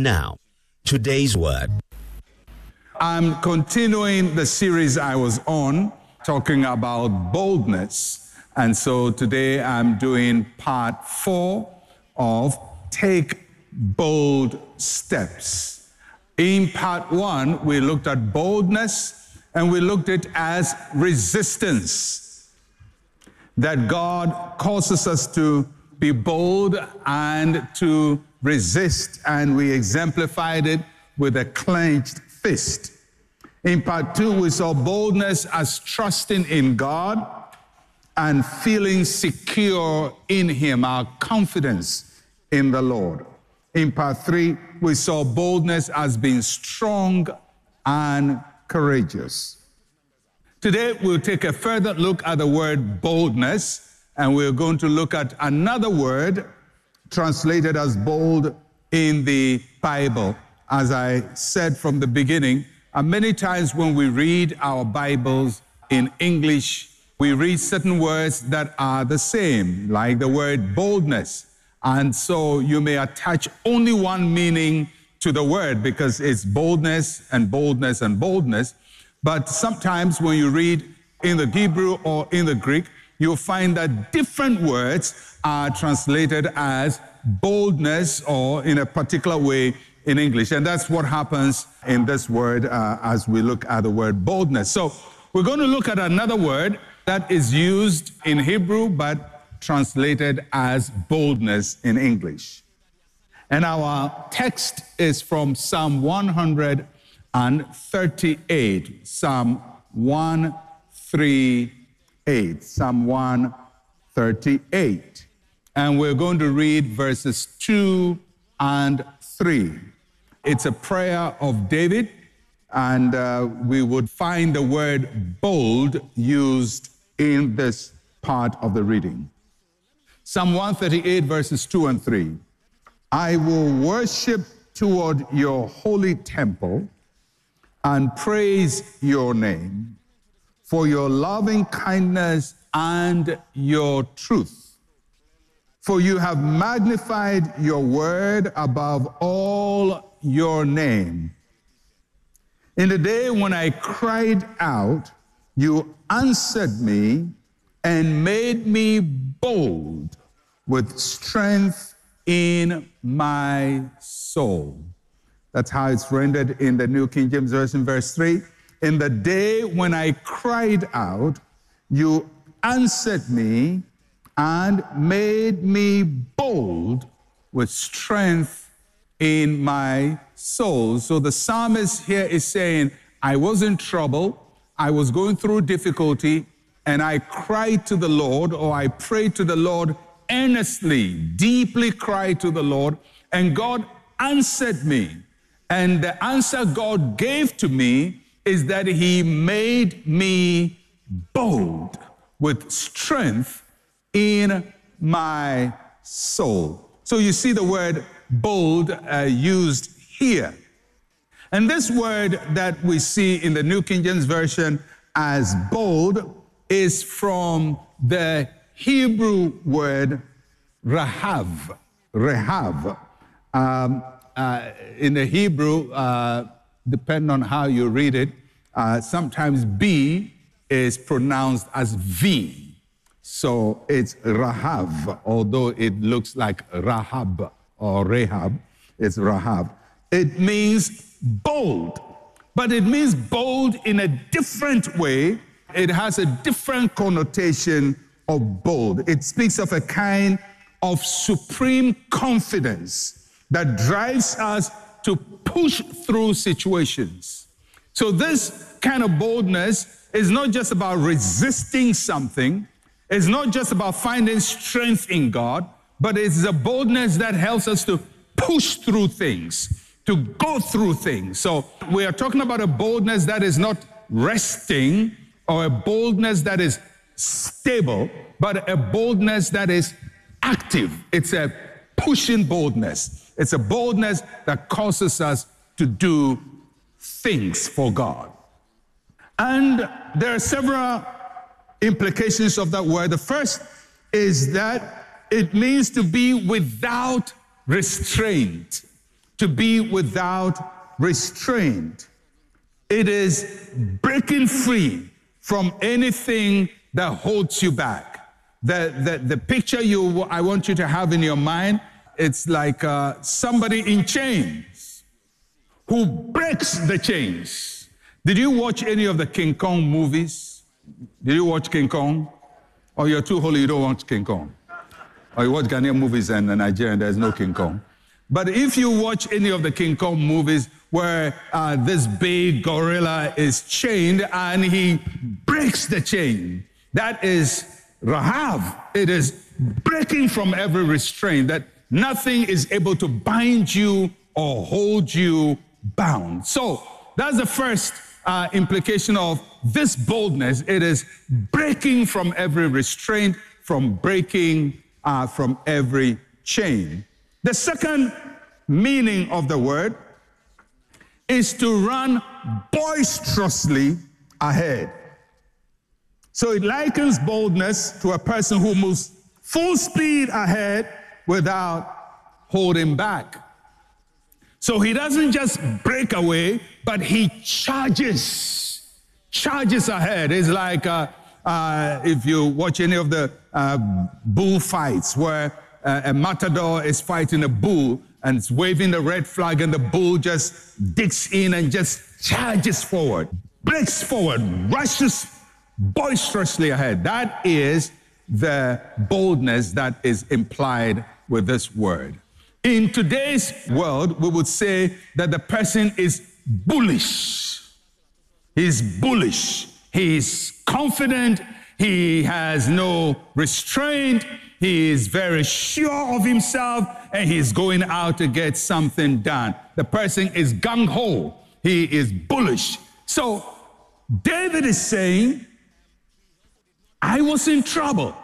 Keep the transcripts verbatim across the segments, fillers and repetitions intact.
now, today's word. I'm continuing the series I was on, talking about boldness. And so today I'm doing part four of Take Bold Steps. In part one, we looked at boldness and we looked at it as resistance. That God causes us to be bold and to resist, and we exemplified it with a clenched fist. In part two, we saw boldness as trusting in God and feeling secure in Him, our confidence in the Lord. In part three, we saw boldness as being strong and courageous. Today, we'll take a further look at the word boldness, and we're going to look at another word translated as bold in the Bible. As I said from the beginning, and many times when we read our Bibles in English, we read certain words that are the same, like the word boldness. And so you may attach only one meaning to the word because it's boldness and boldness and boldness. But sometimes when you read in the Hebrew or in the Greek, you'll find that different words are translated as boldness or in a particular way in English. And that's what happens in this word uh, as we look at the word boldness. So we're going to look at another word that is used in Hebrew but translated as boldness in English. And our text is from Psalm one thirty-eight. Psalm one thirty-eight. Psalm one thirty-eight. And we're going to read verses two and three. It's a prayer of David, and uh, we would find the word bold used in this part of the reading. Psalm one thirty-eight, verses two and three. I will worship toward your holy temple and praise your name for your loving kindness and your truth. For you have magnified your word above all your name. In the day when I cried out, you answered me and made me bold with strength in my soul. That's how it's rendered in the New King James Version, verse three. In the day when I cried out, you answered me and made me bold with strength in my soul. So the psalmist here is saying, I was in trouble, I was going through difficulty, and I cried to the Lord, or I prayed to the Lord earnestly, deeply cried to the Lord, and God answered me. And the answer God gave to me is that He made me bold with strength in my soul. So you see the word bold uh, used here. And this word that we see in the New King James Version as bold is from the Hebrew word rahav. Rahav. Um, uh, in the Hebrew, uh, depending on how you read it, uh, sometimes B is pronounced as V. So it's Rahav, although it looks like Rahab or Rahab, it's Rahab. It means bold, but it means bold in a different way. It has a different connotation of bold. It speaks of a kind of supreme confidence that drives us to push through situations. So this kind of boldness is not just about resisting something. It's not just about finding strength in God, but it's a boldness that helps us to push through things, to go through things. So we are talking about a boldness that is not resting or a boldness that is stable, but a boldness that is active. It's a pushing boldness. It's a boldness that causes us to do things for God. And there are several implications of that word. The first is that it means to be without restraint. to be without restraint. It is breaking free from anything that holds you back. The, the, the picture you I want you to have in your mind, it's like uh, somebody in chains who breaks the chains. Did you watch any of the King Kong movies? Did you watch King Kong? Or you're too holy, you don't watch King Kong? Or you watch Ghanaian movies and in Nigeria, there's no King Kong. But if you watch any of the King Kong movies where uh, this big gorilla is chained and he breaks the chain, that is Rahav. It is breaking from every restraint, that nothing is able to bind you or hold you bound. So that's the first uh, implication of this boldness. It is breaking from every restraint, from breaking uh, from every chain. The second meaning of the word is to run boisterously ahead. So it likens boldness to a person who moves full speed ahead without holding back. So he doesn't just break away, but he charges, charges ahead. It's like uh, uh, if you watch any of the uh, bull fights where uh, a matador is fighting a bull and it's waving the red flag and the bull just digs in and just charges forward, breaks forward, rushes boisterously ahead. That is the boldness that is implied with this word. In today's world, we would say that the person is bullish. He's bullish. He's confident. He has no restraint. He is very sure of himself, and he's going out to get something done. The person is gung-ho. He is bullish. So David is saying, I was in trouble.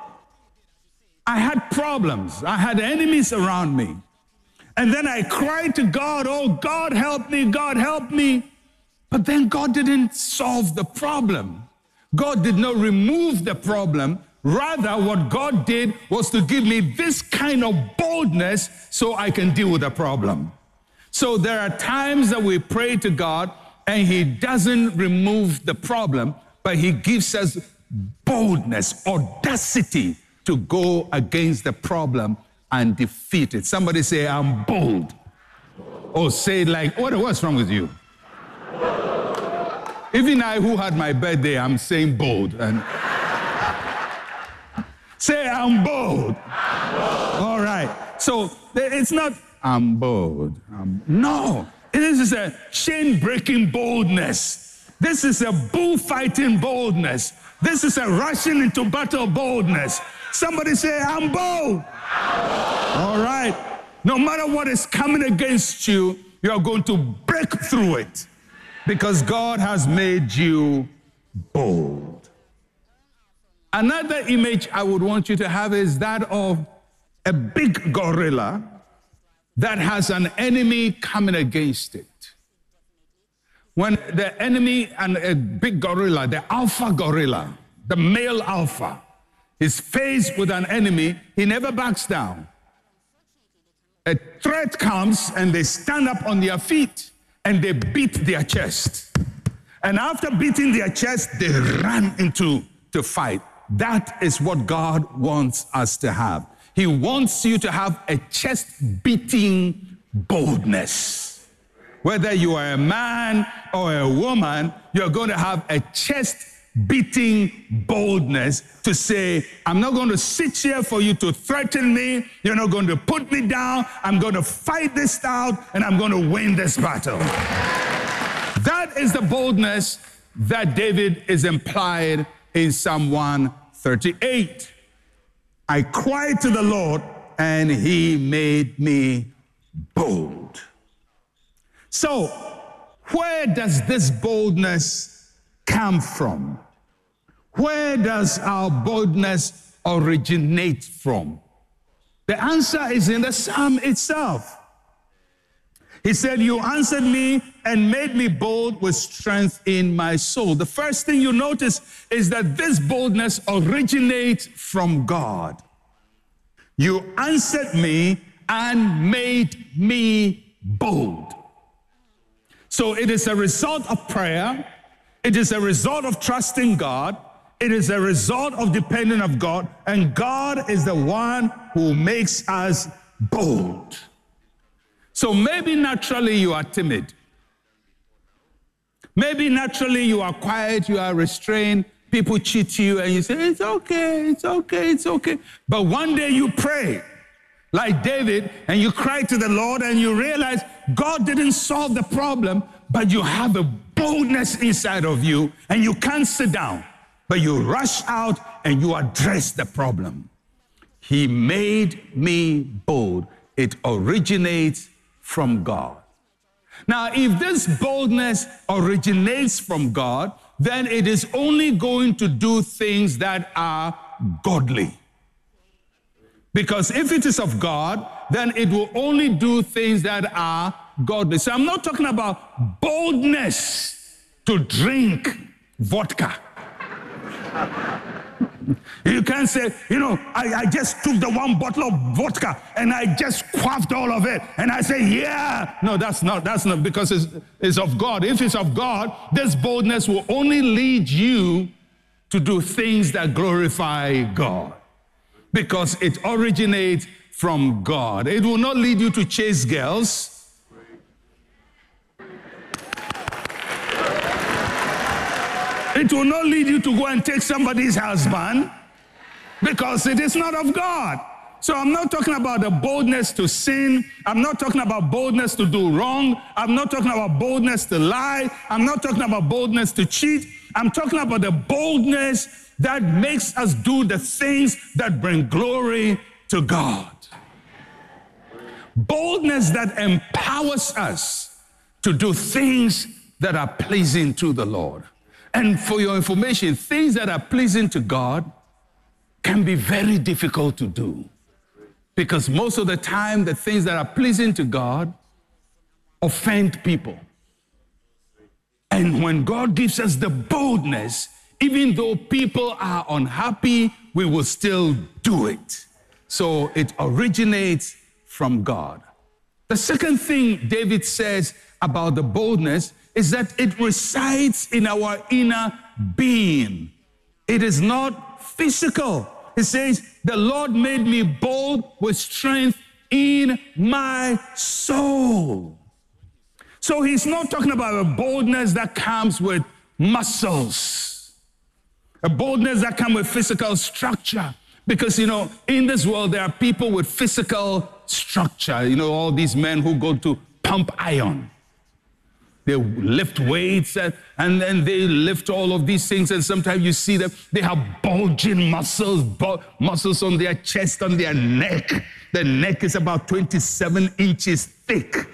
I had problems. I had enemies around me. And then I cried to God, oh, God, help me, God, help me. But then God didn't solve the problem. God did not remove the problem. Rather, what God did was to give me this kind of boldness so I can deal with the problem. So there are times that we pray to God and he doesn't remove the problem, but he gives us boldness, audacity to go against the problem and defeat it. Somebody say, I'm bold. Or say it like, what, what's wrong with you? Even I who had my birthday, I'm saying bold. And say, I'm bold. I'm bold. All right. So it's not, I'm bold. I'm... No. This is a chain-breaking boldness. This is a bullfighting boldness. This is a rushing into battle boldness. Somebody say, I'm bold. All right. No matter what is coming against you, you are going to break through it because God has made you bold. Another image I would want you to have is that of a big gorilla that has an enemy coming against it. When the enemy and a big gorilla, the alpha gorilla, the male alpha, is faced with an enemy, he never backs down. A threat comes and they stand up on their feet and they beat their chest. And after beating their chest, they run into to fight. That is what God wants us to have. He wants you to have a chest-beating boldness. Whether you are a man or a woman, you're going to have a chest beating boldness to say, I'm not going to sit here for you to threaten me. You're not going to put me down. I'm going to fight this out and I'm going to win this battle. That is the boldness that David is implied in Psalm one thirty-eight. I cried to the Lord and he made me bold. So, where does this boldness come from? Where does our boldness originate from? The answer is in the psalm itself. He said, you answered me and made me bold with strength in my soul. The first thing you notice is that this boldness originates from God. You answered me and made me bold. So it is a result of prayer. It is a result of trusting God. It is a result of depending on God. And God is the one who makes us bold. So maybe naturally you are timid. Maybe naturally you are quiet, you are restrained. People cheat you and you say, it's okay, it's okay, it's okay. But one day you pray like David and you cry to the Lord and you realize God didn't solve the problem, but you have a boldness inside of you and you can't sit down, but you rush out and you address the problem. He made me bold. It originates from God. Now, if this boldness originates from God, then it is only going to do things that are godly. Because if it is of God, then it will only do things that are godly. So I'm not talking about boldness to drink vodka. You can't say, you know, I, I just took the one bottle of vodka and I just quaffed all of it. And I say, yeah. No, that's not, that's not because it's, it's of God. If it's of God, this boldness will only lead you to do things that glorify God. Because it originates from God. It will not lead you to chase girls. It will not lead you to go and take somebody's husband, because it is not of God. So I'm not talking about the boldness to sin. I'm not talking about boldness to do wrong. I'm not talking about boldness to lie. I'm not talking about boldness to cheat. I'm talking about the boldness that makes us do the things that bring glory to God. Boldness that empowers us to do things that are pleasing to the Lord. And for your information, things that are pleasing to God can be very difficult to do. Because most of the time, the things that are pleasing to God offend people. And when God gives us the boldness, even though people are unhappy, we will still do it. So it originates from God. The second thing David says about the boldness is that it resides in our inner being. It is not physical. It says, the Lord made me bold with strength in my soul. So he's not talking about a boldness that comes with muscles, a boldness that comes with physical structure. Because, you know, in this world, there are people with physical structure. You know, all these men who go to pump iron. They lift weights and, and then they lift all of these things. And sometimes you see them, they have bulging muscles, bu- muscles on their chest, on their neck. The neck is about twenty-seven inches thick.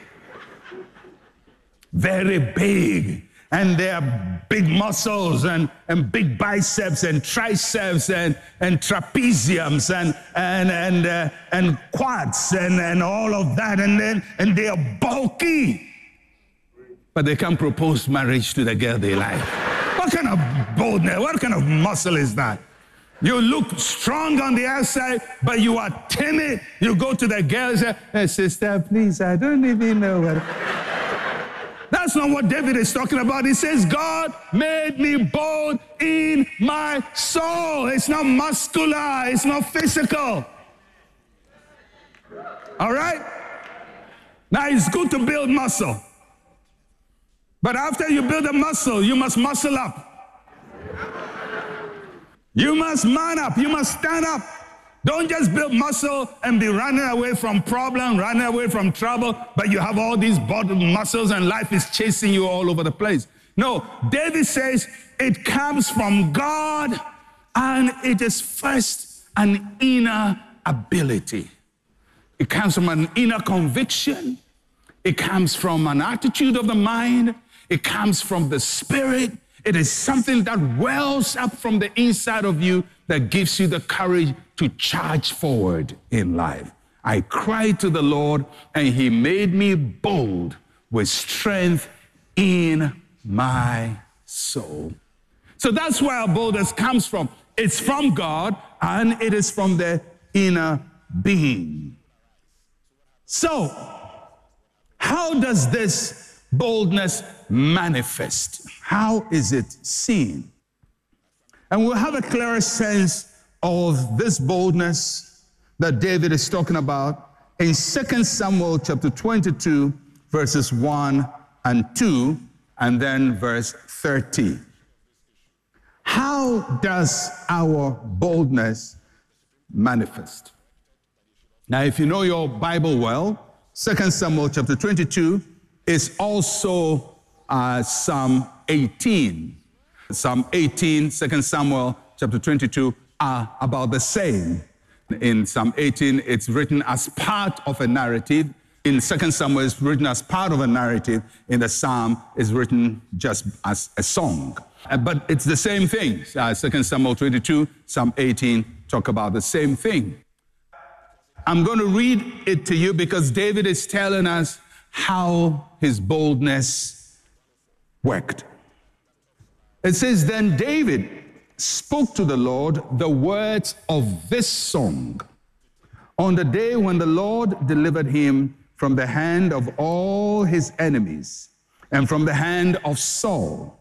Very big. And they have big muscles and, and big biceps and triceps and, and trapeziums and, and, and, uh, and quads and, and all of that. And, then, and they are bulky. But they can't propose marriage to the girl they like. What kind of boldness, what kind of muscle is that? You look strong on the outside, but you are timid. You go to the girl and say, hey, sister, please, I don't even know what... That's not what David is talking about. He says, God made me bold in my soul. It's not muscular. It's not physical. All right? Now, it's good to build muscle. But after you build a muscle, you must muscle up. You must man up. You must stand up. Don't just build muscle and be running away from problem, running away from trouble, but you have all these body muscles and life is chasing you all over the place. No, David says it comes from God and it is first an inner ability. It comes from an inner conviction. It comes from an attitude of the mind. It comes from the spirit. It is something that wells up from the inside of you that gives you the courage to charge forward in life. I cried to the Lord, and he made me bold with strength in my soul. So that's where our boldness comes from. It's from God, and it is from the inner being. So, how does this boldness manifest? How is it seen? And we'll have a clearer sense of this boldness that David is talking about in Second Samuel chapter twenty-two, verses one and two, and then verse thirty. How does our boldness manifest? Now, if you know your Bible well, Second Samuel chapter twenty-two is also uh, Psalm eighteen. Psalm eighteen, Second Samuel chapter twenty-two are about the same. In Psalm eighteen, it's written as part of a narrative. In Second Samuel, it's written as part of a narrative. In the Psalm, it's written just as a song. Uh, but it's the same thing. Uh, Second Samuel twenty-two, Psalm eighteen talk about the same thing. I'm going to read it to you because David is telling us how his boldness worked. It says, then David spoke to the Lord the words of this song on the day when the Lord delivered him from the hand of all his enemies and from the hand of Saul.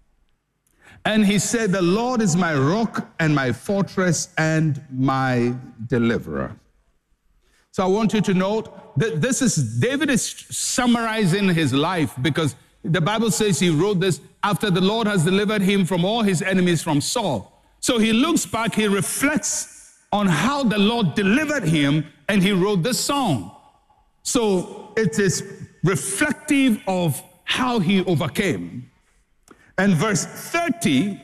And he said, the Lord is my rock and my fortress and my deliverer. So I want you to note that this is, David is summarizing his life because the Bible says he wrote this after the Lord has delivered him from all his enemies from Saul. So he looks back, he reflects on how the Lord delivered him, and he wrote this song. So it is reflective of how he overcame. And verse thirty,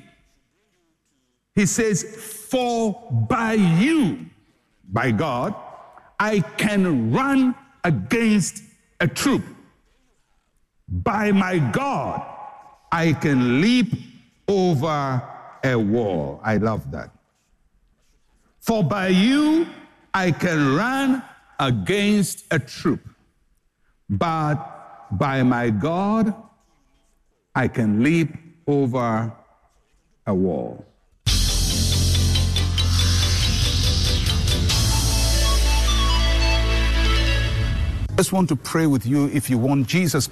he says, for by you, by God, I can run against a troop. By my God, I can leap over a wall. I love that. For by you, I can run against a troop. But by my God, I can leap over a wall. I just want to pray with you if you want Jesus